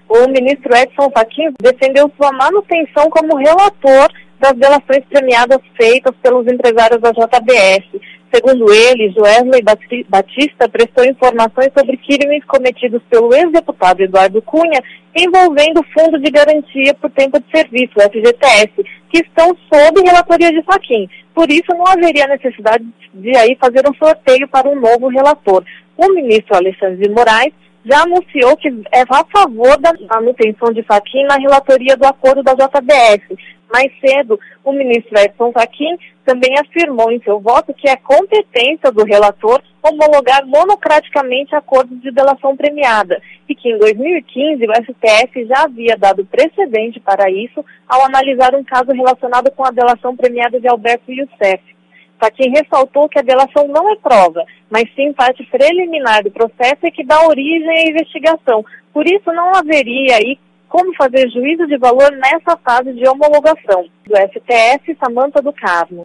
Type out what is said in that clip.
O ministro Edson Fachin defendeu sua manutenção como relator das delações premiadas feitas pelos empresários da JBS. Segundo ele, Joesley Batista prestou informações sobre crimes cometidos pelo ex-deputado Eduardo Cunha envolvendo o Fundo de Garantia por Tempo de Serviço, o FGTS, que estão sob relatoria de Fachin. Por isso, não haveria necessidade de aí fazer um sorteio para um novo relator. O ministro Alexandre de Moraes já anunciou que é a favor da manutenção de Fachin na relatoria do acordo da JBS. Mais cedo, o ministro Edson Fachin também afirmou em seu voto que é competência do relator homologar monocraticamente acordos de delação premiada e que em 2015 o STF já havia dado precedente para isso ao analisar um caso relacionado com a delação premiada de Alberto Youssef. Fachin ressaltou que a delação não é prova, mas sim parte preliminar do processo e que dá origem à investigação. Por isso não haveria aí como fazer juízo de valor nessa fase de homologação. Do STF, Samanta do Carmo.